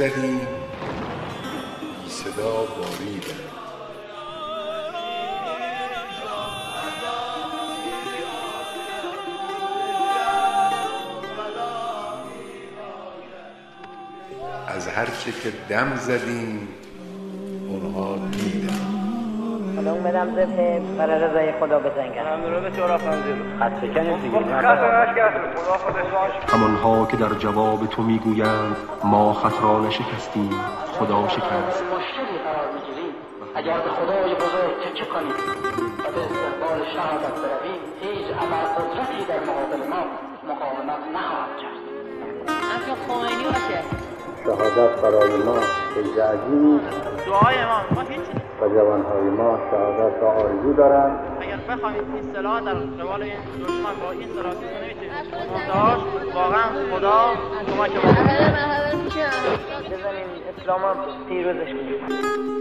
زدیم بی صدا باریدم. از هر چه که دم زدیم اونها دیدن. حالا اومدم ذبح برای رضای خدا بزنگم. ممنون به شورا فنزیل. خط بکنید دیگه. همانها که در جواب تو میگویند ما خط را نشکستیم خدا شکست. مشکلی قرار میگیریم اگر به خدای بزرگ تکیه کنیم و به استقبال شهادت برویم هیچ ابرقدرتی در مقابل ما مقاومت نخواهد کرد. همچون خمینی باشه. شهادت برای ما فیض عظیمی دعای ما هیچ و جوانهای ما شهادت را آرزو دارند. اگر بخواهید این سلاح در قبال این دشمن با این سلاح نمیتونید منتهاش واقعا خدا کمک ما بزنیم اسلام هم پیروزش کنیم.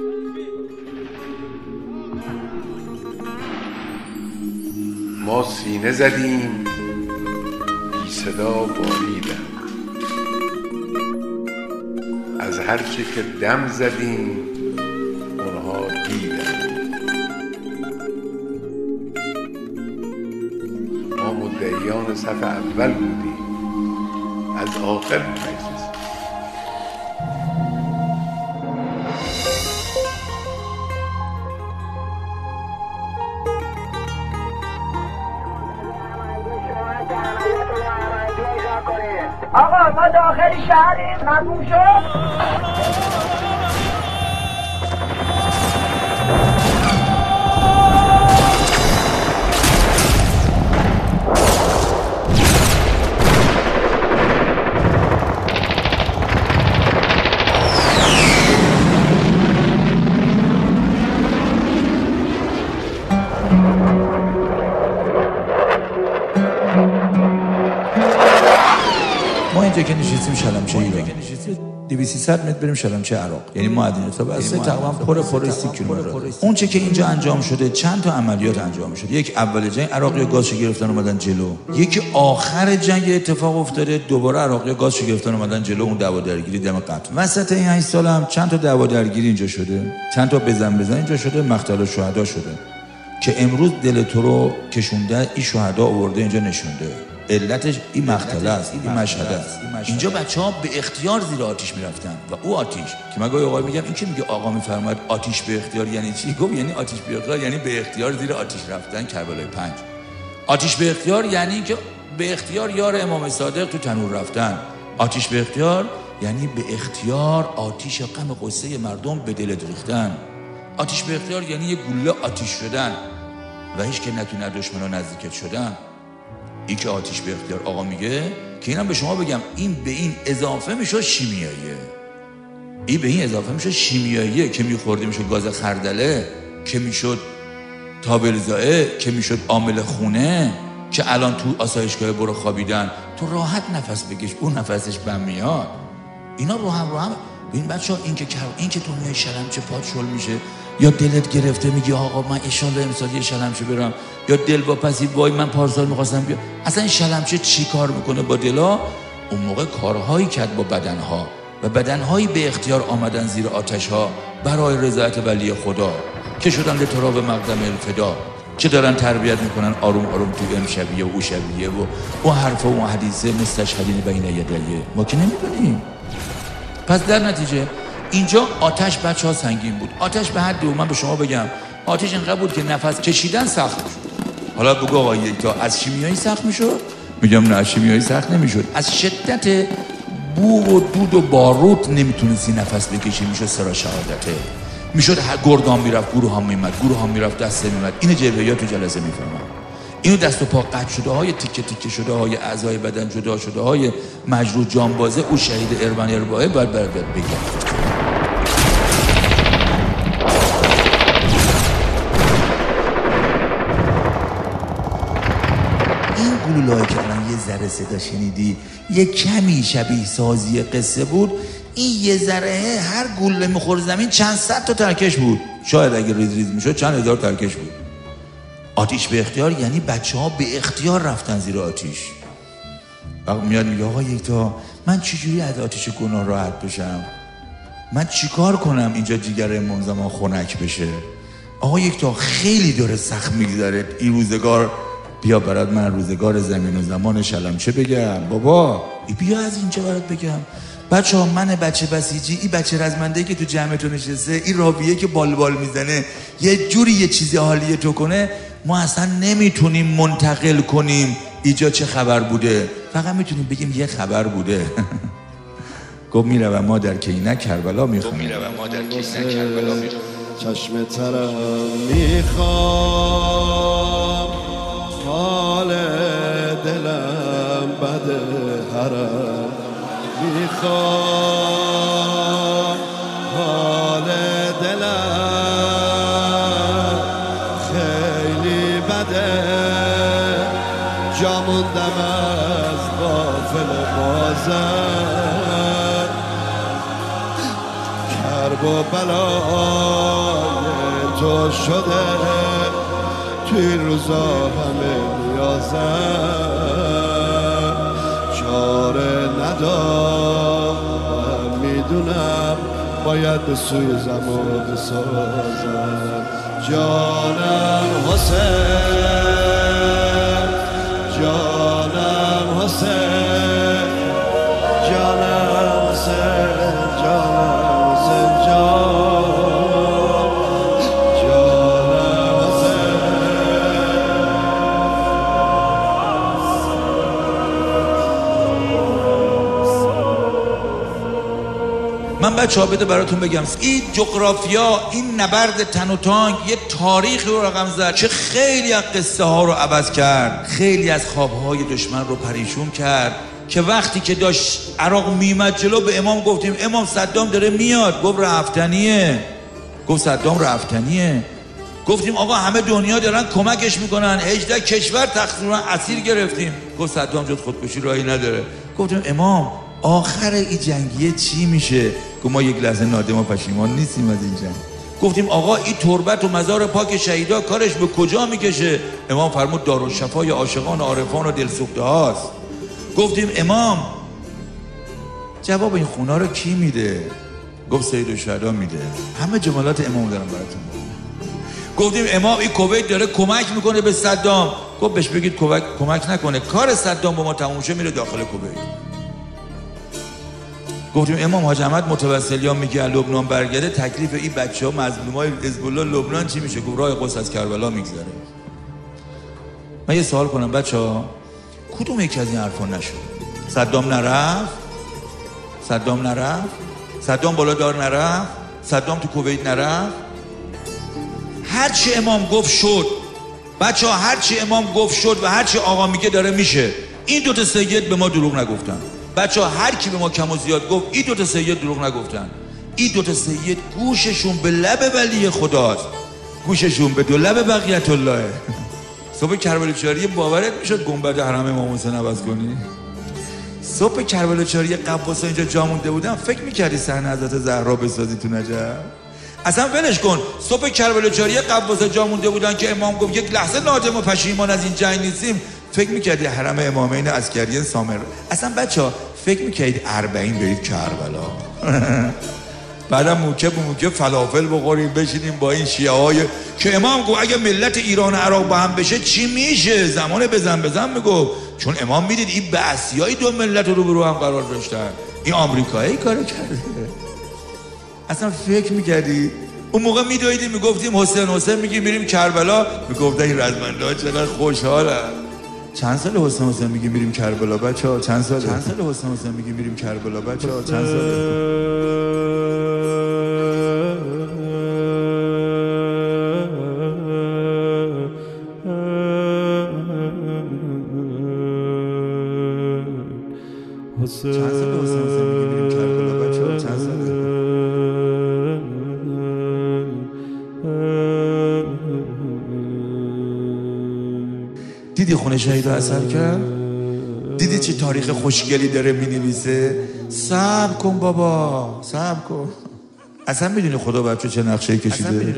ما سینه زدیم بی صدا باریدم. از هر چه که دم زدیم اونها دیدن. ما مدعیان صف اول بودیم از آخر می‌رسیم. آقا ما داخل شهریم مفهوم شد؟ ما اینجا که نشستیم شلمچه ایران 200-300 متر بریم شلمچه عراق، یعنی مدینه تا بسته تقریبا پر 30 کیلومتر. اون چه که اینجا انجام شده چند تا عملیات انجام شده. یک اول جنگ عراقی‌ها گازشو گرفتن اومدن جلو، یکی آخر جنگ اتفاق افتاده دوباره عراقی‌ها گازشو گرفتن اومدن جلو، اون دعوا درگیری دم قتل. وسط این 8 سال هم چند تا دعوا درگیری اینجا شده، چند تا بزن اینجا شده، مقتل شهدا شده که امروز دل تو رو کشونده این شهدا آورده اینجا نشونده. علتش این مقتله است، این مشهد است. اینجا بچه‌ها به اختیار زیر آتش میرفتن و او آتش که من گاهی اوقات میگم این که میگه آقا میفرماید آتش به اختیار یعنی چی؟ گفت یعنی آتش به اختیار یعنی به اختیار زیر آتش رفتن. کربلای 5 آتش به اختیار یعنی که به اختیار یار امام صادق تو تنور رفتن. آتش به اختیار یعنی به اختیار آتش غم قصه مردم به دل ریختن. آتش به اختیار یعنی یه گوله آتش شدن و هیچ که نتونه دشمنا نزدیکت شدن. این که آتش به اختیار آقا میگه که اینم به شما بگم این به این اضافه میشه شیمیاییه. این به این اضافه میشه شیمیاییه که میخوردی میشه گاز خردله، که میشد تابلزائه، که میشد عامل خونه، که الان تو آسایشگاه برو خوابیدن تو راحت نفس بکش اون نفسش بم میاد. اینا رو هم این بچه‌ها این که تو میای شلمچه پات شل میشه یا دلت گرفته میگی آقا من ان شاءالله امسال یه شلمچه برم، یا دل واپسی وای من پارسال می‌خواستم بیام. اصلا این شلمچه چی کار میکنه با دلا؟ اون موقع کارهایی کرد با بدنها و بدنهایی به اختیار آمدن زیر آتش‌ها برای رضایت ولی خدا که شدن لتراب مقدم الفدا، که دارن تربیت میکنن آروم آروم تو امشبیه و او شبیه و اون حرف و اون حدیثه مستشهدین بین یدیه ما که نمیدونیم. پس در نتیجه اینجا آتش بچه ها سنگین بود. آتش به حد من به شما بگم آتش اینقدر بود که نفس کشیدن سخت میشد. حالا بگو آقا یکتا از شیمیایی سخت میشد؟ میگم نه، از شیمیایی سخت نمیشد، از شدت بو و دود و باروت نمیتونستی نفس بکشی میشد سرا شهادته. میشد گردان میرفت گروه ها میمد، گروه ها میرفت دسته میمد. این جبهیات تو جلسه میفهمن. اینو دست و پا قطع شده های تیکه تیکه شده های اعضای بدن جدا شده های مجروح جانبازه او شهید اربن ارباعه باید بگم. این گلوله‌ای که الان یه ذره صدا شنیدی یه کمی شبیه سازی قصه بود. این یه ذره هر گلوله میخورد زمین چند صد تا ترکش بود، شاید اگه ریز ریز میشد چند هزار ترکش بود. آتش به اختیار یعنی بچه‌ها به اختیار رفتن زیر آتش. میاد میگه آقا یکتا من چجوری از آتش گناه راحت بشم؟ من چیکار کنم اینجا جیگر امام زمان خنک بشه؟ آقا یک تا خیلی داره سخت میگذره این روزگار. بیا برات من روزگار زمین و زمان شلمچه بگم. بابا بیا از اینجا برات بگم. بچه ها، من بچه بسیجی، این بچه رزمنده که تو جمعتون نشسته، این راویه که بال میزنه یه جوری یه چیزی حالیه تو کنه، ما اصلا نمیتونیم منتقل کنیم اینجا چه خبر بوده، فقط میتونیم بگیم یه خبر بوده. گفت میروم مادر که اینک کربلا میخوام. چشم ترم میخوام، حال دلم بده هرم میخوام، حال دلم خیلی بده، جا موندم از غافل بازم، کرب و بلای تو شده توی این روزا همه نیازم، چاره ندارم میدونم باید به سوی زمان بسازم. جانم حسین، جانم حسین، جانم حسین، جانم حسین، جانم حسین. من بچه ها بده براتون بگم، این جغرافیا، این نبرد تن و تانک یه تاریخی رو رقم زد که خیلی از قصه ها رو عوض کرد، خیلی از خوابهای دشمن رو پریشون کرد، که وقتی که داشت عراق میمد جلو به امام گفتیم امام صدام داره میاد، گفت رفتنیه، گفت صدام رفتنیه. گفتیم آقا همه دنیا دارن کمکش میکنن، 18 کشور تقریبا اسیر گرفتیم، گفت صدام جز خودکشی راهی نداره. گفتیم امام آخر این جنگیه چی میشه؟ گفت ما یک لحظه نادم و پشیمان نیستیم از این جنگ. گفتیم آقا این تربت و مزار پاک شهیدا کارش به کجا میکشه؟ امام فرمود دارالشفای عاشقان و عارفان و دلسوخته هاست. گفتیم امام جواب این خونا رو کی میده؟ گفت سید الشهدا میده. همه جملات امام دارم براتون. گفتیم امام این کویت داره کمک میکنه به صدام، گفت بهش بگید کمک نکنه، کار صدام با ما تموم شه میره داخل کویت. گفتیم امام حاج احمد متوسلیان میگه لبنان برگرده، تکلیف این بچه‌ها مظلومای حزب الله لبنان چی میشه؟ گفت راه قدس از کربلا میگذره. من یه سوال کنم بچه‌ها، کدوم یکی از این حرفا نشد؟ صدام نرفت؟ صدام نرفت؟ صدام بالا دار نرفت؟ صدام تو کویت نرفت؟ هرچی امام گفت شد بچه ها، هرچی امام گفت شد و هرچی آقا میگه داره میشه. این دوتا سید به ما دروغ نگفتن بچه ها، هر کی به ما کم و زیاد گفت این دوتا سید دروغ نگفتن. این دوتا سید گوششون به لب ولی خداست، گوششون به دو لب بقیت الله. صبح کربلا چاری باورت میشد گنبد حرم امام حسین عوض کنی؟ صبح کربلا چاری قباسا اینجا جا مونده بودن، فکر میکردی صحنه حضرت زهرا بسازی تو نجف؟ اصلا ولش کن. صبح کربلا چاری قباسا جا مونده بودن که امام گفت یک لحظه نادم و پشیمان از این جنگ نیستیم، فکر میکردی حرم امامین عسکری سامر؟ اصلا بچه ها فکر میکردید 40 برید کربلا بعدم موکب فلافل بخوریم بشینیم با این شیعه های که امام گفت اگه ملت ایران و عراق با هم بشه چی میشه؟ زمان بزن میگفت، چون امام میدید این بعثیای دو ملت رو هم قرار داشتن، این آمریکایی کارو کرده. اصلا فکر میکردی اون موقع میدویدیم میگفتیم حسین میگیم میریم کربلا، میگفتن این رزمنده ها چقدر خوشحالن. چند سال حسین میگیم میریم کربلا بچه ها؟ چند سال حسین میگیم میریم کربلا بچه ها؟ چند سال؟ چند سال حسین میگیم میریم کربلا بچه ها؟ چند سال؟ دیدی خونه شهید اثر کرد؟ دیدی چه تاریخ خوشگلی داره مینویسه؟ صبر کن بابا، صبر کن. اصلا میدونی خدا بچه چه نقشه‌ای کشیده؟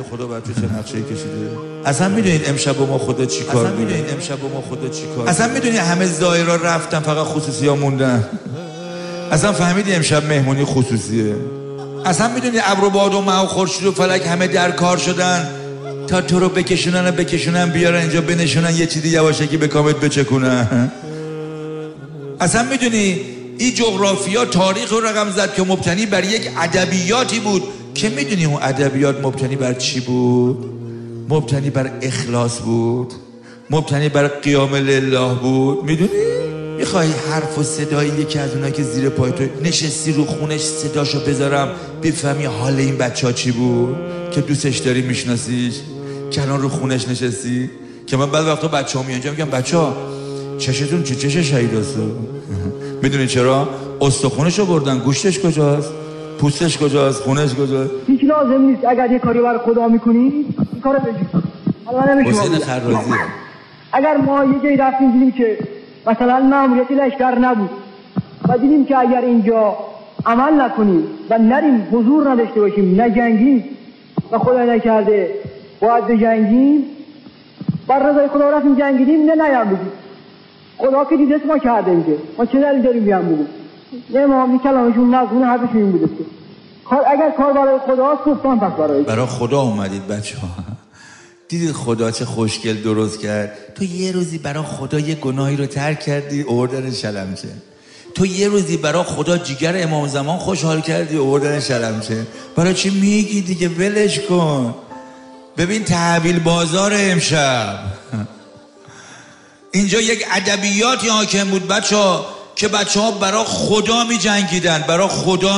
اصلا میدونید امشب با ما خدا چی کار می‌کنه؟ اصلا میدونی همه زائرا رفتن فقط خصوصی ها موندن؟ اصلا فهمیدی امشب مهمونی خصوصیه؟ اصلا میدونی ابر و باد و مه و خورشید و فلک همه در کار شدن تا تو رو بکشونن بیارن اینجا بنشونن یه چیزی یواشکی به کامت بچکونن. اصلا میدونی این جغرافیا تاریخ رو رقم زد که مبتنی بر یک ادبیاتی بود که میدونی اون ادبیات مبتنی بر چی بود؟ مبتنی بر اخلاص بود، مبتنی بر قیام لله بود. میدونی؟ میخوای حرف و صدای یکی از اونایی که زیر پای تو نشستی رو خونش صداشو بذارم بفهمی حال این بچه ها چی بود که دوستش داری میشناسیش که الان رو خونش نشستی؟ که من بعد وقتا بچه ها میانجا میگم بچه ها چشتون چه چش شهید هستو؟ میدونی چرا؟ استخونشو بردن، گوشتش کجاست؟ پوستش کجاست؟ خونش کجاست؟ هیچ لازم نیست اگر یه کاری برای خدا میکنی این کارو بجید. حسین خرازیه. اگر ما یه جایی رفتیم دیدیم که مثلا ماموریت لشکر نبود و دیدیم که اگر اینجا عمل نکنیم و نریم حضور نداشته باشیم نجنگیم و خدا نکرده باید بجنگیم بر رضای خدا رفتیم جنگیدیم نیم بگیم خدا که دیده ما کرده میگه ما چه دلیل داریم بیان بگیم نه ما همین کلامشون نزدون حرفشون این بوده اگر کار برای خداست گفتان پس برای خدا اومدید بچه ها. دیدید خدا چه خوشگل درست کرد. تو یه روزی برای خدا یه گناهی رو ترک کردی آوردن شلمچه. تو یه روزی برای خدا جیگر امام زمان خوشحال کردی آوردن شلمچه. برای چی میگی دیگه؟ ولش کن. ببین تحویل بازار امشب اینجا یک ادبیاتی حاکم بود بچه‌ها که بچه‌ها برای خدا می‌جنگیدن، برای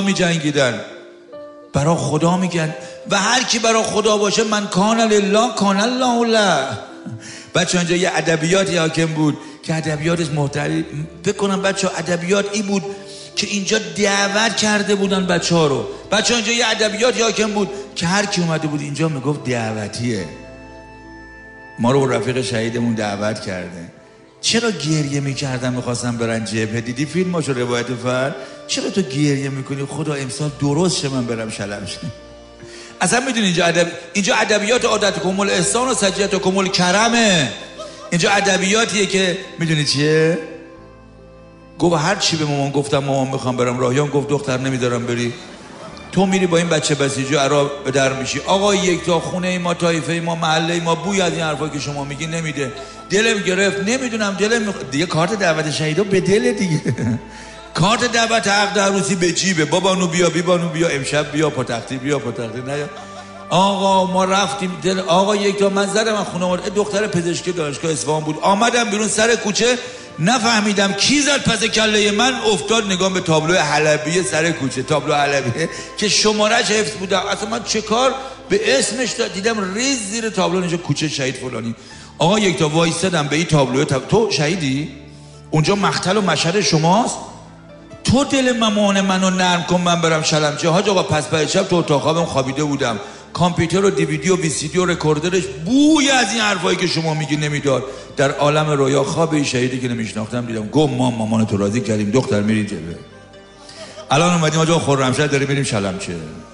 خدا میگن و هر کی برای خدا باشه من کان لله کان الله له. بچه اینجا یه ادبیاتی حاکم بود که ادبیاتش محترم بکنم بچه ادبیات این بود که اینجا دعوت کرده بودن بچه ها رو. بچه اینجا یه ادبیاتی حاکم بود که هر کی اومده بود اینجا میگفت دعوتیه، ما رو رفیق شهیدمون دعوت کرده. چرا گریه میکردن میخواستن برن جبهه؟ دیدی فیلماشو روایت فرد؟ چرا تو گریه میکنی خدا امسال درست شه من برم شلمچه؟ اصلا میدونی اینجا ادبیات عادتکم الاحسان و سجیتکم الکرمه. اینجا ادبیاتیه که میدونی چیه؟ گفت هر چی به مامان گفتم مامان میخوام برم راهیان گفت دختر نمیذارم بری. تو میری با این بچه بسیجی عرا به در میشی. آقا یک تا خونه ما طایفه ما محله ما بوی از این حرفا که شما میگی نمیده. دلم گرفت نمیدونم دیگه کارت دعوت شهیدا به دل دیگه. کارت دعوت عقد عروسی به جیبه. بابانو بیا بیبانو بیا امشب بیا پاتختی بیا پاتختی نه. آقا ما رفتیم آقا یک تا منظر من خونه دختر پزشکی دانشگاه اصفهان بود. آمدم بیرون سر کوچه نفهمیدم کی زد پس کله من افتاد نگام به تابلو حلبی سر کوچه. تابلو حلبی که شماره‌اش حفظ بودم. اصلا من چه کار به اسمش دیدم ریز زیر تابلو اینجا کوچه شهید فلانی. آقا یک تا وایسادم به این تابلو تو شهیدی؟ اونجا مقتل و مشهد شماست؟ تو دل مامان منو نرم کن من برم شلمچه. حاج آقا پس بعد شب تو اتاق خوابم خوابیده بودم. کامپیوتر و دیویدی و وی سی دی و رکوردرش بوی از این حرفایی که شما میگی نمیداد. در عالم رویا خواب این شهیدی که نمیشناختم دیدم. گفت ما مامان تو راضی کردیم دختر میری جبهه. الان اومدیم آقا خرمشهر داریم میریم شلمچه.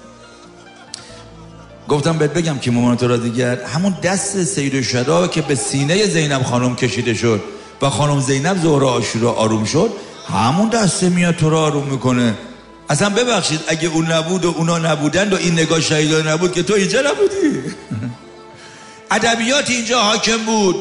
گفتم بهت بگم که مامان تو راضی کرد همون دست سید الشهدا که به سینه زینب خانم کشیده شد و خانم زینب ظهر عاشورا آروم شد همون دسته میاد تو رو آروم میکنه. اصلا ببخشید اگه اون نبود و اونا نبودند و این نگاه شهیدا نبود که تو اینجا نبودی. ادبیات اینجا حاکم بود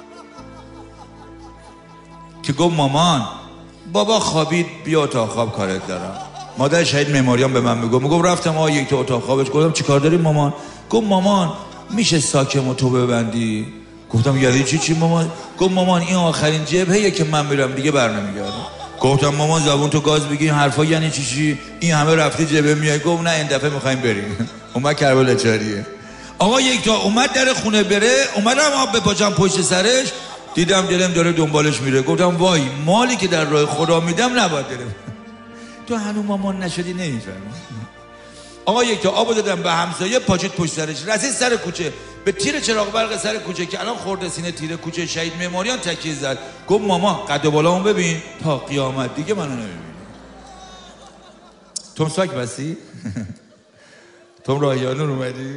که گفت مامان بابا خوابید بیا اتاق خواب کارت دارم. مادر شهید معماریان به من میگفت رفتم آقا یک تا اتاق خوابش. گفتم چیکار داری مامان؟ گفت مامان میشه ساکمو تو ببندی؟ گفتم یعنی چی مامان؟ گفت مامان این آخرین جبهه که من میرم دیگه برنمیگردم. گفتم مامان زبون تو گاز بگی حرفا یعنی چی؟ این همه رفتی جبهه میای؟ گفت نه این دفعه میخوایم بریم. اومد کربلا چاریه. آقا یک تا اومد در خونه بره اومدم آب بپاچم پشت سرش دیدم دلم داره دنبالش میره. گفتم وای مالی که در راه خدا میدم نباید دلم. تو هنوز مامان نشدی نمیفهمی. آقا یک تا آبو دادم به همسایه پاچید پشت سرش رسید سر کوچه به تیر چراغ برق سر کوچه که الان خورده سینه تیر کوچه شهید معماریان تکیه زد. گفت ماما قد و بالامو ببین تا قیامت دیگه منو نمیبینی. تو ساک بسی؟ تو راهیانون اومدی؟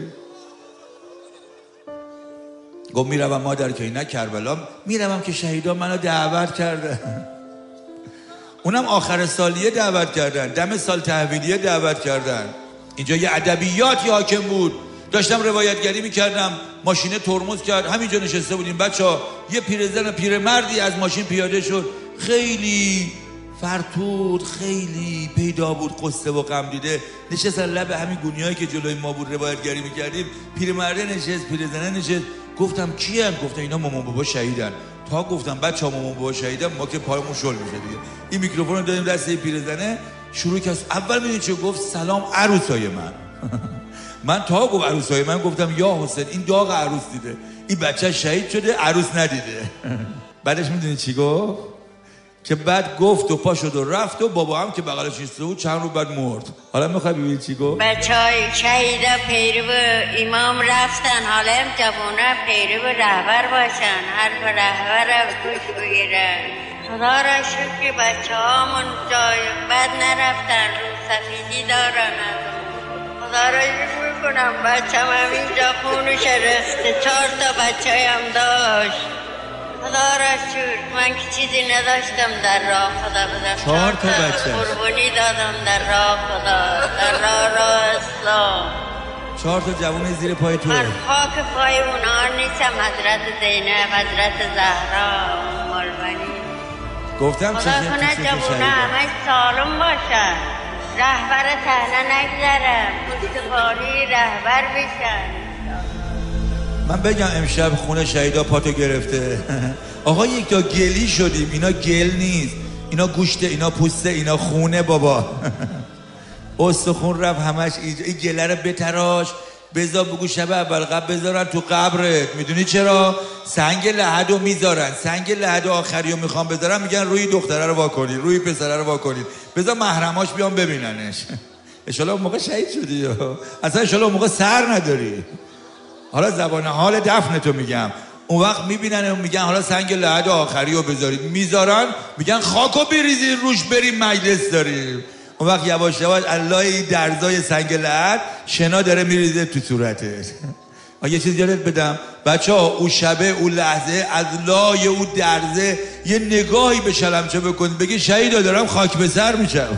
گفت میروم مادر که اینا کربلا میروم که شهیدا منو دعوت کردن. اونم آخر سالیه دعوت کردن، دم سال تحویلیه دعوت کردن. اینجا یه ادبیاتی حاکم بود. داشتم روایتگری میکردم، ماشینه ترمز کرد، همینجا نشسته بودیم بچه‌ها. یه پیرزن پیرمردی از ماشین پیاده شد، خیلی فرتود، خیلی پیدا بود، قصه و غم دیده، نشست لب همین گونیایی که جلوی ما بود روایتگری میکردیم. پیرمرده نشست، پیرزنه نشست. گفتم کیان؟ گفتن اینا مامان بابا شهیدن. تا گفتم بچه‌ها مامان بابا شهیدن، ما که پایمون شل میشه دیگه. این میکروفون رو دادیم دست پیرزنه، شروع کرد. اول میدونی چه گفت؟ سلام عروسای من. من تا گفت عروسای من گفتم یا حسین این داغ عروس دیده، این بچه شهید شده عروس ندیده. بعدش میدونی چی گفت؟ که بعد گفت و پا شد و رفت و بابا هم که بغلش ایسته بود چند رو بعد مرد. حالا میخوای ببینی چی گفت؟ بچهای شهیدا پیرو امام رفتن، حالا هم جوونا پیرو رهبر باشن، حرف رهبر رو گوش بگیرن. خدا را شکر که بچه هامون جای بد نرفتن، رو سفیدی دارن. خدا را شکر کنم بچه هم اینجا خونش رفته، 4 تا بچه هم داشت. خدا را شکر من که چیزی نداشتم در راه خدا بدم. 4 تا بچه قربانی دادم در راه خدا، در راه اسلام. 4 تا جوان زیر پای تو. من خاک پای اونها نیستم. حضرت زینب، حضرت زهرا، مولوانی. گفتم خدا کنه جوونه همه سالم باشن، رهبر تهنه نگذرم، پشتوانی رهبر بشن. من بگم امشب خونه شهیدا پاتو گرفته. آقا یک تا گلی شدیم. اینا گل نیست، اینا گوشته، اینا پوسته، اینا خونه بابا. استخون رفت همش اینجا. این گله رو بتراش، بذار بگو شب اول قبل بذارن تو قبرت. میدونی چرا؟ سنگ لحد رو میذارن، سنگ لحد آخری رو میخوام بذارن، میگن روی دختره رو واکنید، روی پسره رو واکنید، بذار محرماش بیان ببیننش. انشالله اون موقع شهید شدی، اصلا انشالله اون موقع سر نداری. حالا زبان حال دفنتو میگم. اون وقت میبینن و میگن حالا سنگ لحد آخری رو بذارید، میذارن، میگن خاکو بریزید روش بریم مجلس داریم. اون وقت یواش یواش الله این درزای سنگ لحد شنا داره میریزه تو صورتت. یه چیز یادت بدم بچه‌ها، اون شبه اون لحظه از لای اون درزه یه نگاهی به شلمچه بکن، بگی شهیدا دارم خاک به سر میشم.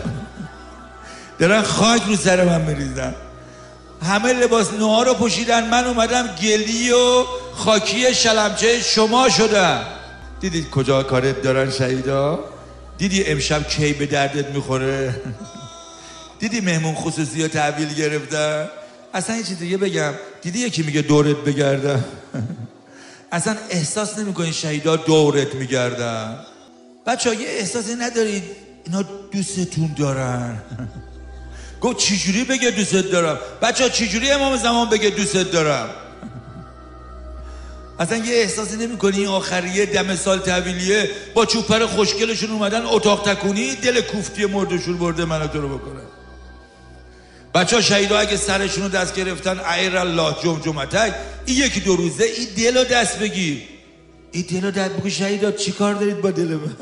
دارن خاک رو سر من میریزن. همه لباس نوها رو پوشیدن، من اومدم گلی و خاکی شلمچه شما شدم. دیدید کجا کارت دارن شهیدا؟ دیدی امشب کی به دردت میخوره؟ دیدی مهمون خصوصی رو تحویل گرفتن؟ اصلا یه چیز دیگه بگم، دیدی یکی میگه دورت بگردم؟ اصلا احساس نمیکنین شهیدا دورت میگردن؟ بچه‌ها یه احساسی ندارید اینا دوستتون دارن؟ گفت چجوری بگه دوستت دارم؟ بچه‌ها چجوری امام زمان بگه دوستت دارم؟ اصلا یه احساسی نمی‌کنی این آخریه دم سال تحویلیه با چوپر خوشگلشون اومدن اتاق تکونی دل کوفتی مردشون برده منو تو رو بکنن؟ بچه‌ها شهیدا اگه سرشون رو دست گرفتن عیر الله جمجمتک، این 1-2 روزه این دل رو دست بگیر، این دل رو دست بگو شهیدا چی کار دارید با دل من؟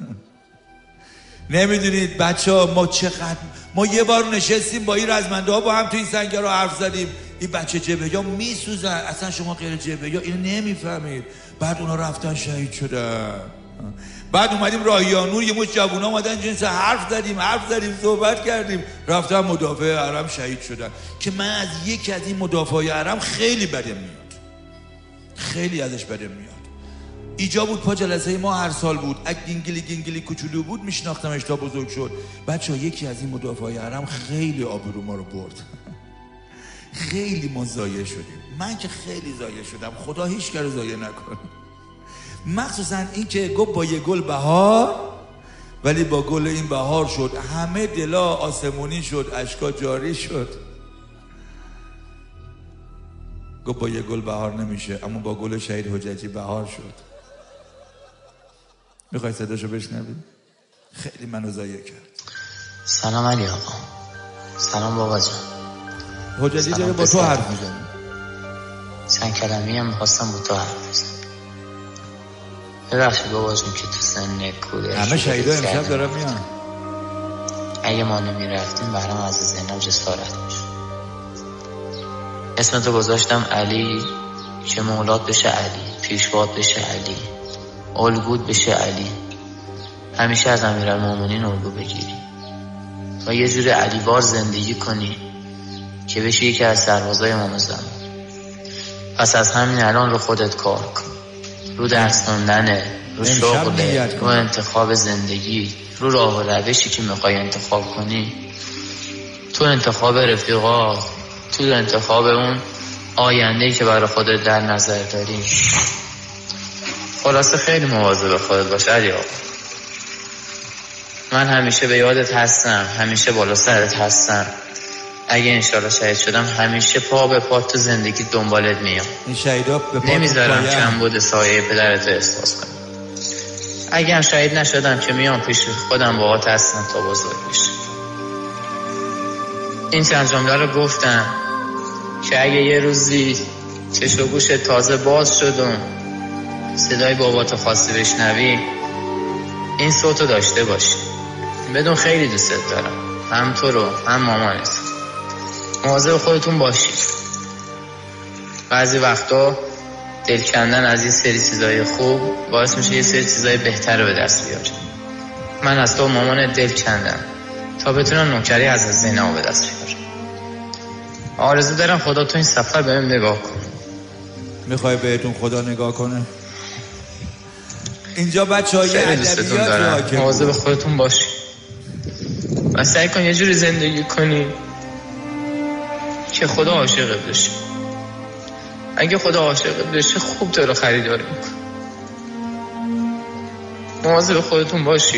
نمیدونید بچه‌ها ما چقدر، ما یه بار نشستیم با این رزمنده ها با هم توی این سنگر رو حرف زدیم، این بچه جبهه ها میسوزن، اصلا شما غیر جبهه ها اینو نمیفهمید. بعد اونا رفتن شهید شدن. بعد اومدیم راهیانور یه مش جوونا اومدن جنس حرف زدیم صحبت کردیم، رفتن مدافع حرم شهید شدن. که من از یکی از این مدافعای حرم خیلی بدم میاد، خیلی ازش بدم میاد. ایجا بود پا جلسه ما هر سال بود، اگه گینگلی کوچولو بود میشناختمش تا بزرگ شد. بچه‌ها یکی از این مدافعای حرم خیلی آبرو ما رو برد. خیلی ما ضایع شدیم. من که خیلی ضایع شدم، خدا هیچ کارو ضایع نکنه. مخصوصا این که گفت با یه گل بهار، ولی با گل این بهار شد همه دلا آسمونی شد، اشکا جاری شد. گفت با یه گل بهار نمیشه، اما با گل شهید حجتی بهار شد. میخوای صداشو بشنوی؟ خیلی منو ضایع کرد. سلام علی آقا. سلام بابا جان. حجتی داره با تو حرف میزنه. چند کلمی هم میخواستم با تو حرف بزنم. ببخشید بابا جون که تو سن کوده همه شهیدا امشب دارم میان. اگه ما نمیرفتیم برام از زینب جسارت میشه. اسمتو گذاشتم علی که مولاد بشه علی، پیشوات بشه علی، الگود بشه علی. همیشه از امیرالمومنین الگو بگیری و یه جور علیوار زندگی کنی که بشی یکی از سربازای امام زمان. پس از همین الان رو خودت کار کن، رو درس خوندنه، رو شغله، رو انتخاب زندگی، رو راه و روشی که میخوای انتخاب کنی، تو انتخاب رفیقا، تو انتخاب اون آینده‌ای که برای خودت در نظر داری. خلاصه خیلی مواظب خودت باش علی آقا. من همیشه به یادت هستم، همیشه بالا سرت هستم. اگه انشالله شهید شدم همیشه پا به پا تو زندگی دنبالت میام. این شهیدا به پا نمیذارم کمبود سایه پدرت احساس کنم. اگه هم شهید نشدم که میام پیش خودم باهات هستم تا بزرگ بشم. این چند جمله رو گفتم که اگه یه روزی چشم و گوشت تازه باز شد و صدای باباتو خواستی بشنوی، این صوتو داشته باشی. بدون خیلی دوست دارم، هم تو رو هم مامانت. مواظب خودتون باشید. بعضی وقتا دل کندن از یه سری چیزای خوب باعث میشه یه سری چیزای بهتر رو به دست بیاره. من از تو مامانت دل کندم تا بتونم نوکری از زینب به دست بیارم. آرزو دارم خدا تو این سفر بهم نگاه کنه. میخوای بهتون خدا نگاه کنه؟ اینجا بچه‌های ادبیات مواظب خودتون باشی و سعی کن یه جوری زندگی کنی که خدا عاشقت بشه. اگه خدا عاشقت بشه خوب تو رو خریداری میکنه. مواظب خودتون باشی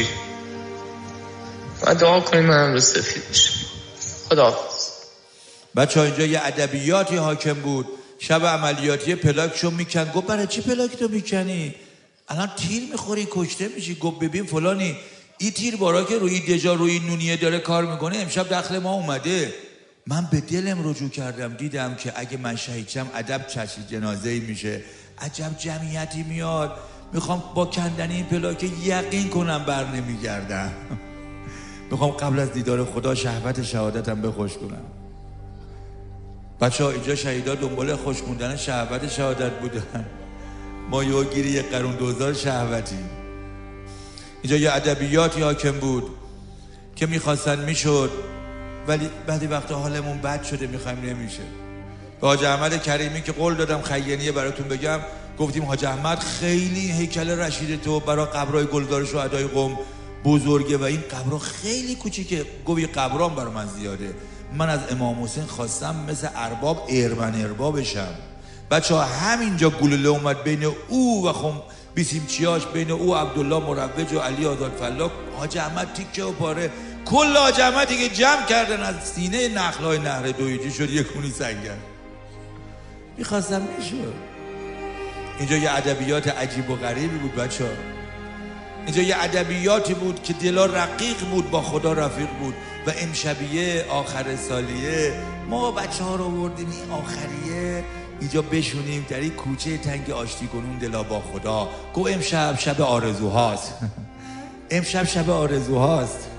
و دعا کنیم منم رو سفید بشم. خداحافظ. بچه‌ها اینجا یه ادبیاتی حاکم بود. شب عملیاتی پلاکشو میکن. گفت برای چی پلاکتو میکنی؟ الان تیر میخوری کشته میشی. گفت ببین فلانی این تیر بارا که روی دژا روی نونیه داره کار میکنه امشب داخل ما اومده. من به دلم رجوع کردم دیدم که اگه من شهید شم ادب چشی جنازه‌ای میشه. عجب جمعیتی میاد. میخوام با کندن این پلاک یقین کنم بر نمیگردم. میخوام قبل از دیدار خدا شهوت شهادتم بخوش کنم. بچه‌ها اینجا شهیدا دنبال خوش موندن شهوت شهادت بودن. ما یه گیری یک قرون دوزار شهوتی. اینجا یه ادبیاتی حاکم بود که میخواستن میشد ولی بعضی وقتا حالمون بد شده میخوایم نمیشه. به حاج احمد کریمی که قول دادم خیانیه براتون بگم گفتیم حاج احمد خیلی هیکل رشید تو برای قبرای گلدار شهدای قم بزرگه و این قبرها خیلی کوچیکه. گوی قبرام برای من زیاده. من از امام حسین خواستم مثل ارباب اربابشم. بچه ها همینجا گلوله اومد بین او و بیسیمچیاش، بین او عبدالله مروج و علی آزادفلاح. حاج احمد تیکه و پاره کل حاج احمد دیگه جمع کردن از سینه نخلای نهر دویجی شد یک کونی سنگر. میخواستم میشد. اینجا یه ادبیات عجیب و غریبی بود بچه ها. اینجا یه ادبیاتی بود که دلا رقیق بود با خدا رفیق بود. و امشبیه آخر سالیه ما بچه ها رو بردیم این آخریه اینجا بشونیم در این کوچه تنگ آشتی کنون دلا با خدا. گفت امشب شب آرزوهاست. امشب شب آرزوهاست.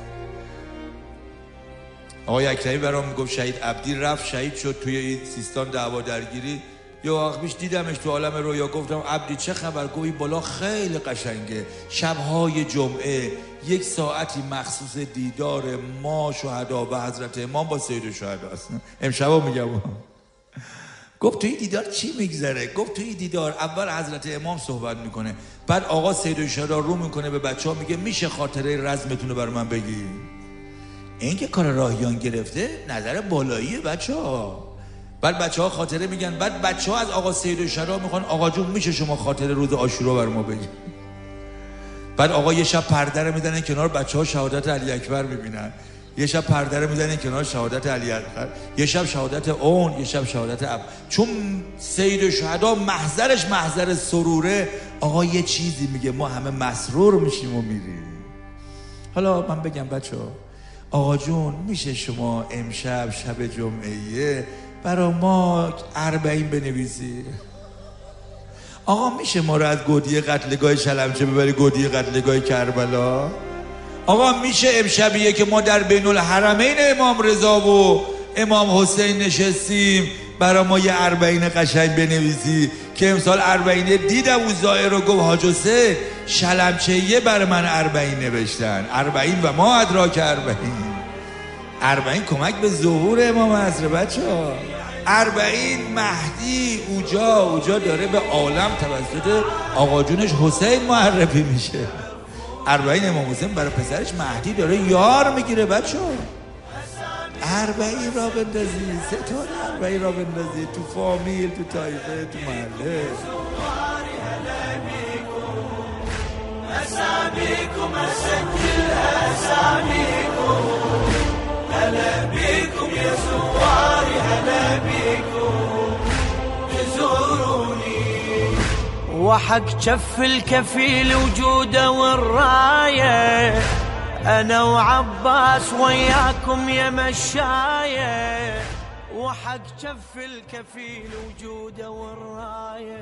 آقای اکرمی برام میگفت شهید عبدی رفت شهید شد توی این سیستان دعوا درگیری. یه وقت پیش دیدمش تو عالم رویا گفتم عبدی چه خبر؟ گویی بالا خیلی قشنگه. شبهای جمعه 1 ساعتی مخصوص دیدار ما شهدا و حضرت امام با سید الشهدا است. امشبا میگم. گفت توی دیدار چی میگذره؟ گفت توی دیدار اول حضرت امام صحبت میکنه، بعد آقا سید الشهدا رو میکنه به بچه ها میگه میشه خاطره رزمتون رو بر من بگی؟ این که کار راهیان گرفته نظر بالاییه بچه ها. بعد بچه ها خاطره میگن. بعد بچه ها از آقا سید الشهدا میخوان آقا جون میشه شما خاطره روز عاشورا بر ما بگی؟ بعد آقا یه شب پرده رو میزنن کنار بچه ها شهادت علی اکبر میبینن. یه شب پرده رو میزنن کنار شهادت علی اکبر. یه شب شهادت اون، یه شب شهادت چون سید الشهدا محضرش محضر سروره. آقا یه چیزی میگه ما همه مسرور میشیم و میریم. حالا من بگم بچه ها آقا جون میشه شما امشب شب جمعه برای ما 40 بنویسی؟ آقا میشه ما رو از گودی قتلگاه شلمچه ببری گودی قتلگاه کربلا؟ آقا میشه امشبیه که ما در بین الحرمین امام رضا و امام حسین نشستیم برای ما یه 40 قشنگ بنویسی که امسال 40 دیدم اون زائر رو گفت حاج حسین شلمچه برای من 40 نوشتن. 40 و ما ادراک 40. 40 کمک به ظهور امام عصر بچه‌ها. 40 مهدی اوجا داره به عالم توسط آقا جونش حسین معرفی میشه. 40 امام حسین برای پسرش مهدی داره یار میگیره بچه‌ها. 40 را بندازی، ستاره 40 را بندازی تو فامیل، تو طایفه، تو محله. اساميكم اسجل اساميكم هلا بيكم يا زواري هلا بيكم تزوروني وحق جف الكفيل وجوده والرايه انا وعباس وياكم يا مشايه وحق جف الكفيل وجوده والرايه.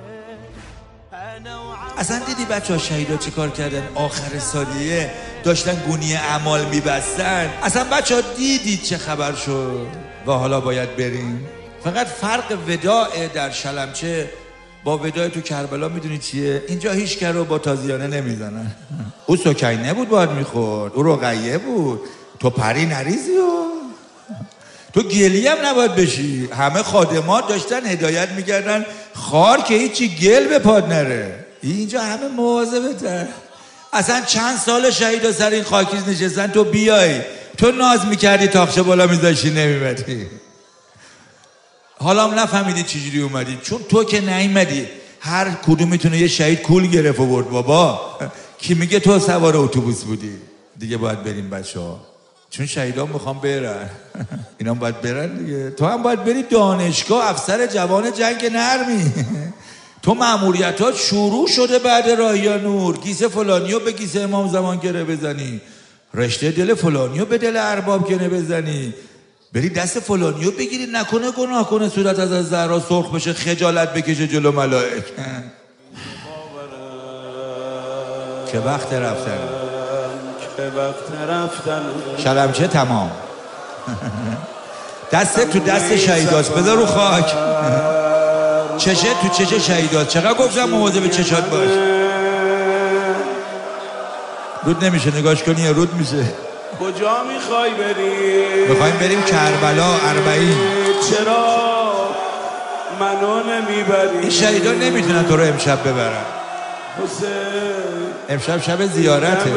اصلا دیدی بچه ها شهیدا چه کار کردن؟ آخر سالیه داشتن گونی اعمال میبستن. اصلا بچه ها دیدید چه خبر شد؟ و حالا باید بریم. فقط فرق وداع در شلمچه با وداع تو کربلا میدونی چیه؟ اینجا هیچ که رو با تازیانه نمیزنن. او سکینه بود باید میخورد، او رقیه بود، تو پری نریزی و تو گلی هم نباید بشی. همه خادمات داشتن هدایت میکردن خار که هیچی گل به پاد نره. اینجا همه مواظبتن. اصلا چند سال شهیدا سر این خاکیز نشستن، تو بیای تو ناز میکردی تاخچه بالا میذاشتی نمیمدی. حالا هم نفهمیدی چجوری اومدی، چون تو که نیومدی. هر کدومتونه یه شهید کول گرفت و برد. بابا کی میگه تو سوار اتوبوس بودی؟ دیگه باید بریم بچه‌ها، چون شهیدان میخوام برن. اینا هم باید برن دیگه. تو هم باید بری دانشگاه افسر جوان جنگ نرمی. تو مأموریتات شروع شده بعد راهیا نور. گیسه فلانیو به گیسه امام زمان گره بزنی، رشته دل فلانیو به دل ارباب گره بزنی، بری دست فلانیو بگیری نکنه گناه کنه صورت از زهرا سرخ بشه خجالت بکشه جلو ملائک. که وقت رفتن، شلمچه تمام. دست تو دست شهیداست، بذار رو خاک. چشه تو چشه شهیداست. چقدر گفتم مواظب چشات باش. رود نمیشه، نگاش کنی یا رود میشه. کجا میخوای بریم؟ میخوایم بریم کربلا 40. چرا منو نمیبری؟ این شهیدان نمیتونن تو رو امشب ببرن. حسین امشب شب زیارته.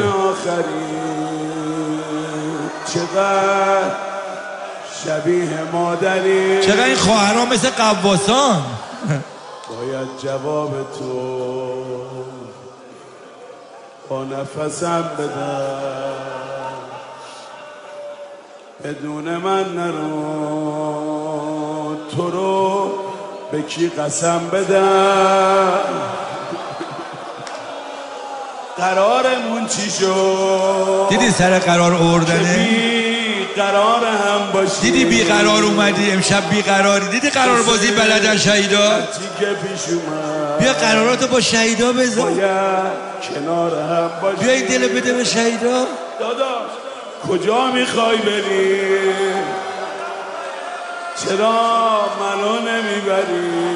چقدر شبیه مادری، چقدر این خواهرها مثل قواسان. باید جواب تو با نفسم بدم، بدون من نرو، تو رو به کی قسم بدم؟ قرارمون چی شد؟ دیدی سر قرار آوردنه؟ قرار هم باشی. دیدی بی قرار اومدی امشب بی قراری. دیدی قرار بازی بلدن شهیدا. بیا قراراتو با شهیدا بذار. کنار هم باشی. بیا این دل بده به شهیدا. داداش کجا میخوای بری؟ چرا منو نمیبری؟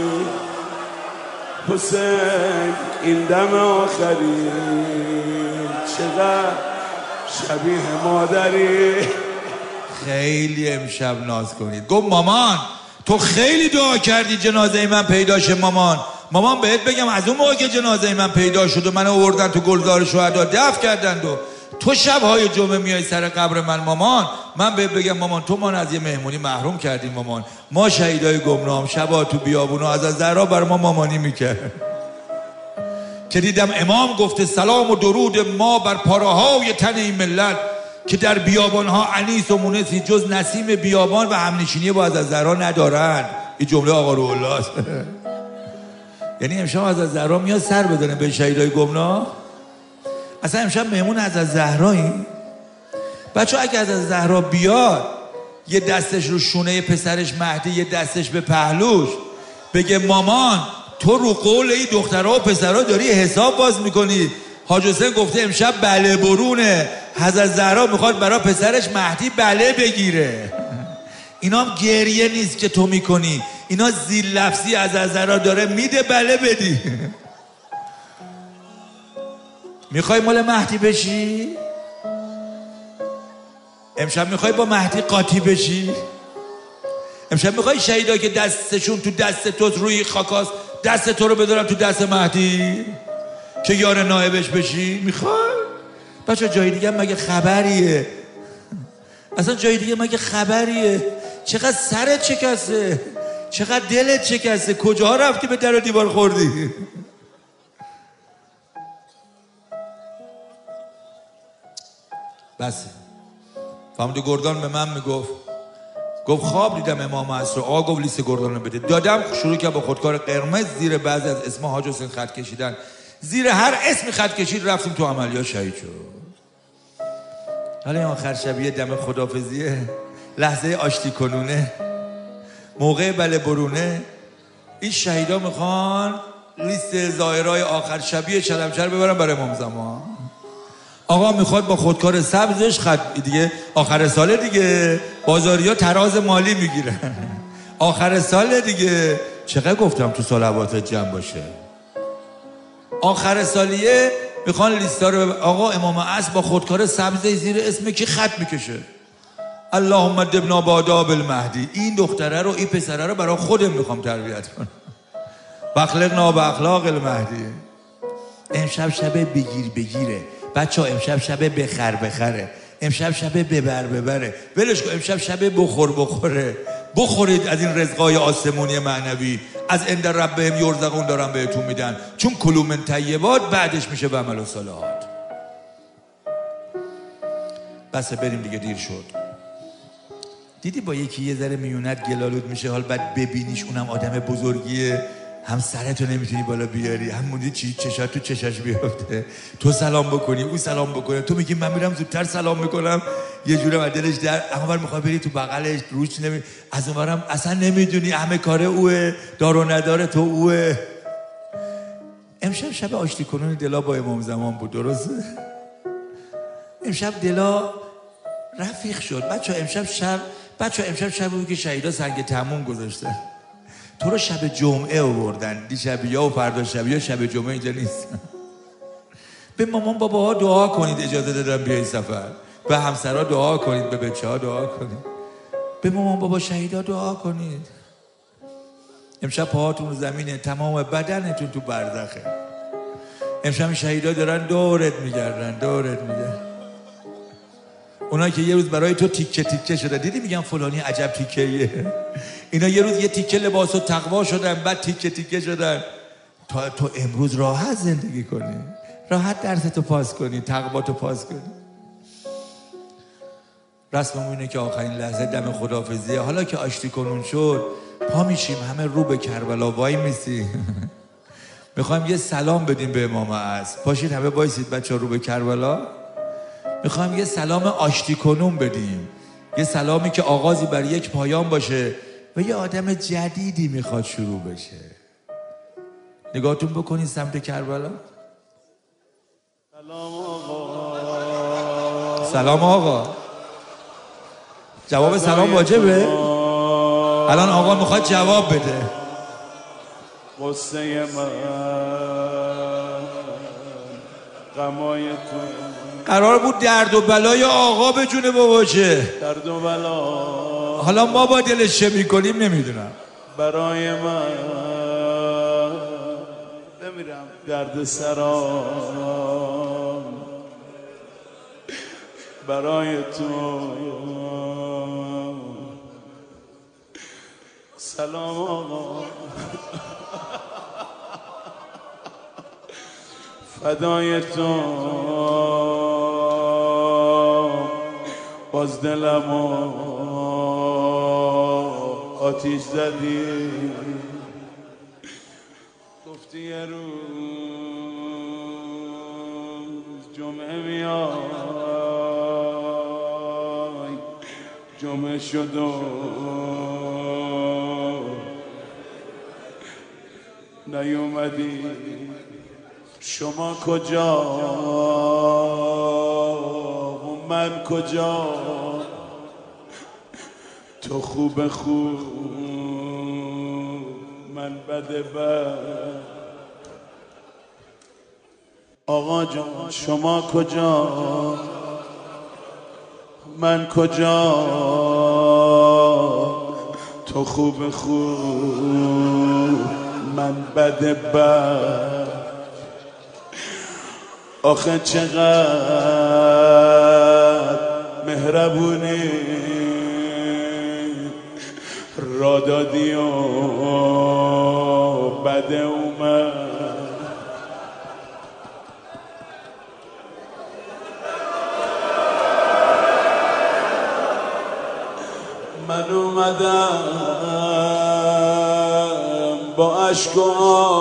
حسین این دم آخری چقدر شبیه مادری. خیلی امشب ناز کنید. گفت مامان تو خیلی دعا کردی جنازه من پیدا شه. مامان بهت بگم از اون موقع که جنازه من پیدا شد و من آوردن تو گلزار شهدا دفن کردند و تو شبهای جمعه میای سر قبر من. من بهت بگم مامان تو ما از یه مهمونی محروم کردیم. مامان ما شهیدای گمنام شبا تو بیابونا از زهرا بر ما مامانی میکرد. که دیدم امام گفته سلام و درود ما بر پاراهای تن این ملت که در بیابانها انیس و مونسی جز نسیم بیابان و همنشینی با از زهرا ندارن. این جمله آقا روح الله است. یعنی امشب از زهرا میاد سر بدنه به شهیدای گمنام. اصلا امشب مهمون از زهراییم. بچه اگه از زهرا بیاد یه دستش رو شونه پسرش مهدی یه دستش به پهلوش بگه مامان تو رو قول این دخترها و پسرها داری حساب باز میکنی. حاج حسین گفته امشب بله برونه. حضرت زهرا میخواد برای پسرش مهدی بله بگیره. اینا هم گریه نیست که تو میکنی، اینا زیر لفظی از زهرا داره میده بله بدی. میخوای مال مهدی بشی؟ امشب میخوای با مهدی قاطی بشی؟ امشب میخوای شهیدا که دستشون تو دست تو روی خاکاست دست تو رو بدارم تو دست مهدی که یار نایبش بشی؟ میخوای؟ بچه جای دیگه مگه خبریه؟ اصلا جای دیگه مگه خبریه؟ چقدر سرت شکسته؟ چقدر دلت شکسته؟ کجا رفتی به در و دیوار خوردی؟ بسه. فهمید گردان به من میگفت خواب دیدم امام عصر. آقا گفت لیست گردان رو بده. دادم. شروع کرد با خودکار قرمز زیر بعضی از اسم حاج حسین خط کشیدن. زیر هر اسمی خط کشید رفتیم تو عملیات شهید شد. حالا این آخر شبیه دم خدافزیه، لحظه آشتی کنونه، موقع بله برونه. این شهیدا میخوان لیست ظاهرای آخر شبیه چلمچر ببرن برای امام زمان. آقا میخواد با خودکار سبزش خط دیگه آخر سال دیگه بازاریا تراز مالی میگیرن. آخر سال دیگه چقدر گفتم تو صلواتت جمع باشه. آخر سالیه میخوان لیستا رو آقا امام عصر با خودکار سبز زیر اسم کی خط میکشه؟ اللهم دبنا باداب المهدی. این دختره رو این پسره رو برای خودم میخوام تربیت کنم. بخلقنا به اخلاق المهدی. امشب شب بگیره بچه ها. امشب شب بخره. امشب شب ببره. ولش کن. امشب شب بخوره. بخورید از این رزقای آسمونی معنوی. از عند ربهم یرزقون دارن بهتون میدن. چون کلوا من طیبات بعدش میشه به عمل و صالحات. بسه بریم دیگه دیر شد. دیدی با یکی یه ذره میونت گلالود میشه حال بعد ببینیش اونم آدم بزرگیه، هم سرتو نمیتونی بالا بیاری، هم موندی چشات تو چشاش بیفته، تو سلام بکنی او سلام بکنه، تو میگی من میرم زودتر سلام میکنم، یه جوره از دلش در اونور میخواد بری تو بغلش روش از اونورم اصلا نمیدونی همه کاره اوه، دار و نداره تو اوه. امشب شب آشتی کنون دلا با امام زمان بود، درسته؟ امشب دلا رفیق شد. امشب شب بود که شهیدا سنگ تموم گذاشتن. تو رو شب جمعه آوردن، دیشبیا و فردا شبیا شب جمعه اینجا نیستن. به مامان باباها دعا کنید اجازه دادن بیای سفر. به همسرها دعا کنید، به بچه‌ها دعا کنید. به مامان بابا شهیدا دعا کنید. امشب پاهاتون رو زمینه، تمام بدنتون تو برزخه. امشب شهیدا دارن دورت میگردن. اونا که یه روز برای تو تیکه تیکه شده، دیدی میگن فلانی عجب تیکه‌ایه. اینا یه روز یه تیکه لباس و تقوا شدن، بعد تیکه تیکه شدن. تا تو امروز راحت زندگی کنی، راحت درستو پاس کنی، تقواتو پاس کنی. رسممون اینه که آخرین لحظه دم خداحافظیه. حالا که آشتی کنون شد پا میشیم همه رو به کربلا وای میسی. میخوایم یه سلام بدیم به امام عصر. پاشید همه وایسید بچه‌ها رو به کربلا. میخوایم یه سلام آشتی کنون بدیم، یه سلامی که آغازی بر یک پایان باشه و یه آدم جدیدی میخواد شروع بشه. نگاهتون بکنید سمت کربلا. سلام آقا. جواب سلام واجبه؟ الان آقا میخواد جواب بده. قصه من غمای تو قرار بود درد و بلای آقا به جون باباشه. درد و بلا حالا ما با دلش چه میکنیم نمیدونم. برای من نمیرم درد سرام برای تو. سلام آقا. فدای تو باز دلمو آتیش زدی. گفتی یه روز جمعه میای، جمعه شد و نیومدی. شما کجا و من کجا؟ تو خوب من بده بد. آقا جان شما کجا؟ من کجا تو خوب من بد بد آخه چقدر مهربونی را دادی و بد اومد من اومدم با عشق و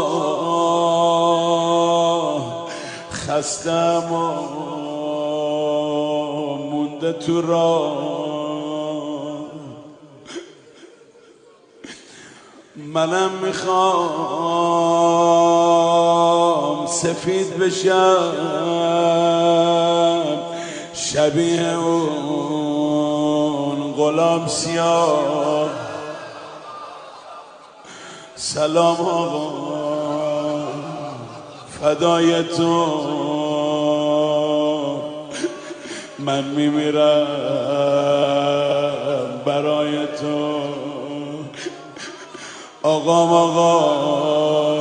خستم و مونده تو راه منم میخوام سفید بشم شبیه اون غلام سیاه سلام آقا فدای تو من میمیرم برای تو آقا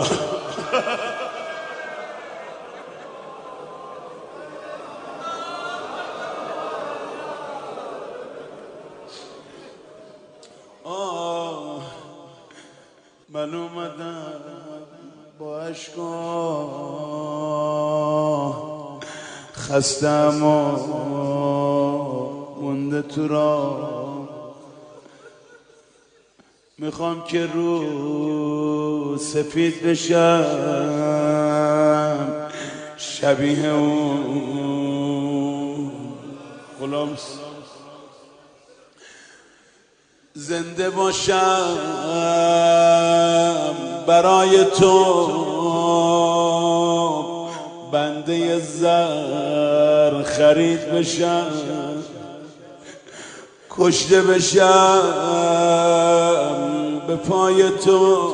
من اومدم با عشقا خستم و مونده تو را میخوام که رو سفید بشم شبیه اون غلام زنده باشم برای تو بنده زر خرید بشم کشته بشم به پای تو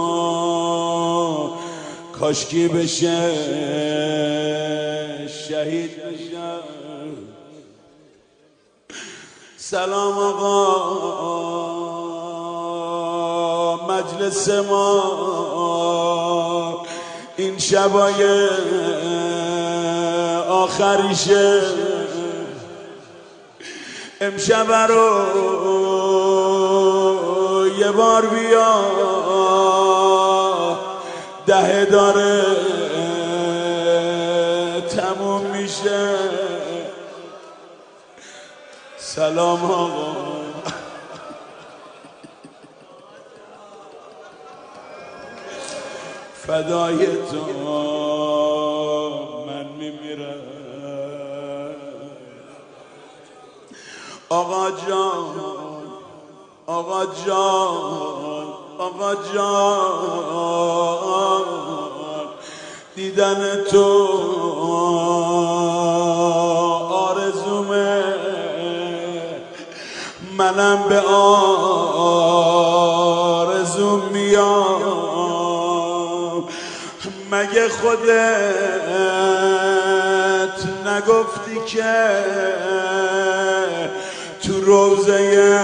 کاشکی بشه شهید بشم سلام آقا مجلس ما این شبای آخریشه امشب رو یه بار بیا دهه داره تموم میشه سلام آقا فدای تو من میمیرم آقا جان آقا جان آقا جان دیدن تو آرزومه منم به آرزوم میام مگه خودت نگفتی که تو روزه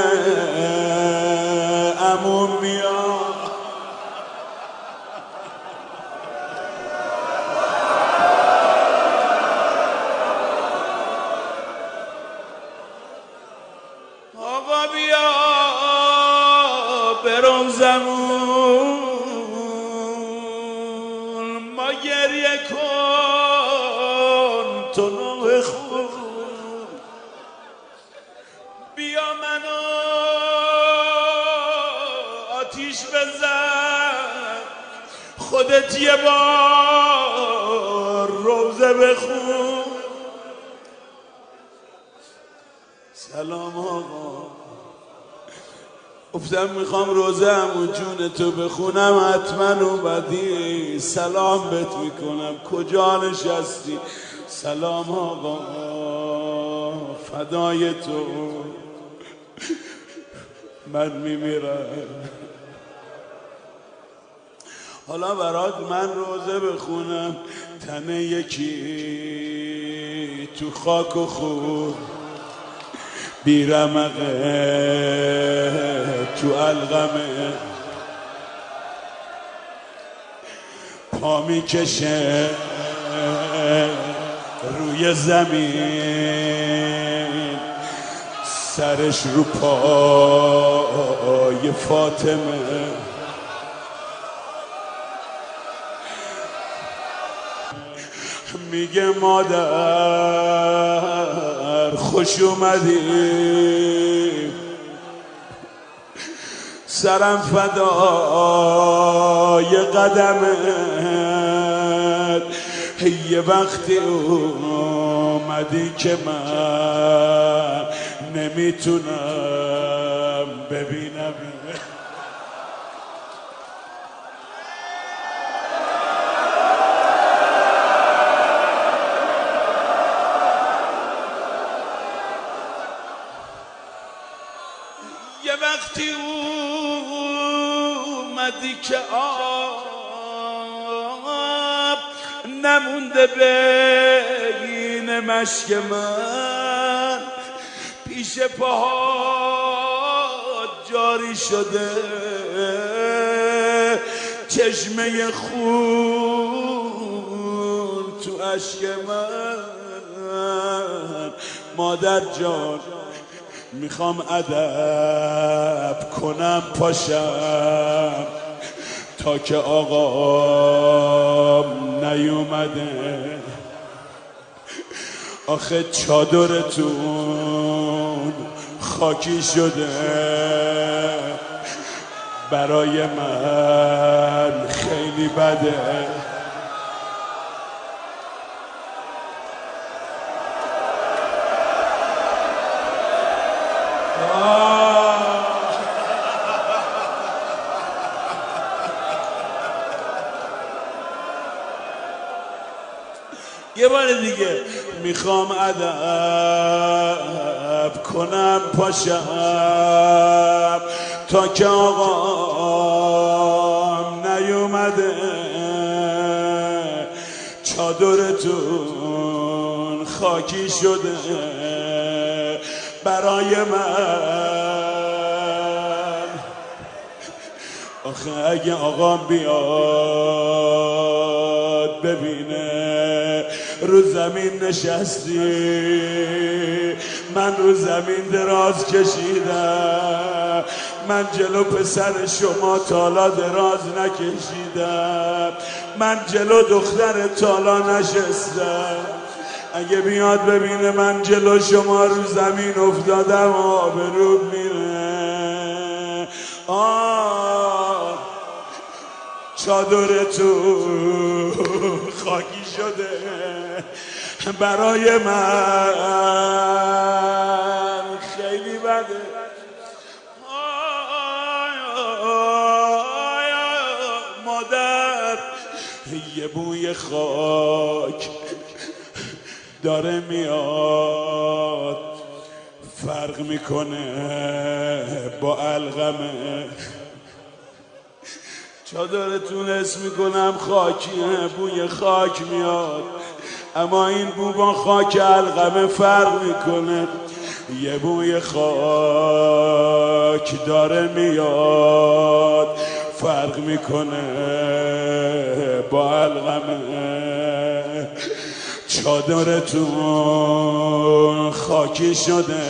عموم میام آقا بیا به روزمون ما گریه کن تو نوح خون بیا منو آتیش بزن خودت یه بار روزه بخون سلام آقا گفتم میخوام روزه عمو جون تو بخونم حتما اومدی سلام بهت میکنم کجا نشستی سلام آقا فدای تو من میمیرم حالا برات من روزه بخونم تن یکی تو خاک و خون بیرمقه تو الغمه پا میکشه روی زمین سرش رو پای فاطمه میگه مادر خوش اومدی سرم فدای قدمت یه وقتی اومدی که من نمیتونم ببینم یه وقتی اومدی که آب نمونده بین مشک من پیش پاهات جاری شده چشمه خون تو اشک من مادر جان میخوام ادب کنم پاشم تا که آقام نیومده آخه چادرتون خاکی شده برای من خیلی بده یه بار دیگه میخوام ادب کنم پاشم تا که آقام نیومده چادرتون خاکی شده برای من آخه اگه آقام بیاد ببینه رو زمین نشستی من رو زمین دراز کشیدم من جلو پسر شما تالا دراز نکشیدم من جلو دختر تالا نشستم اگه بیاد ببینه من جلو شما رو زمین افتادم آبروم میره چادرتون خاکی شده برای من خیلی بده مادر یه بوی خاک داره میاد فرق میکنه با الغمه چادرتون اسم میکنم خاکیه بوی خاک میاد اما این بو با خاک الغمه فرق میکنه یه بوی خاک داره میاد فرق میکنه با الغمه چادرتون خاکی شده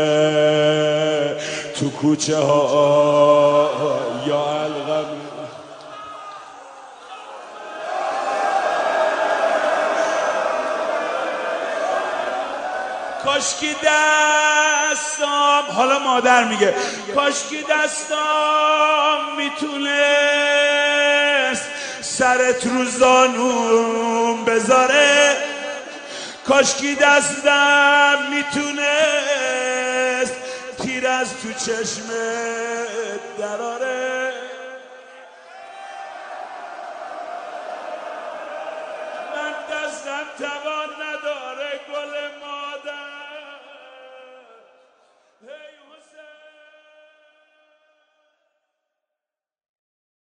تو کوچه ها یا الغمه کاشکی دستام حالا مادر میگه کاشکی دستام میتونست سرت رو زانوم بذاره کاشکی دستم میتونست تیر از تو چشمت دراره من دستم توان نداره گل مادر Hey, what's up?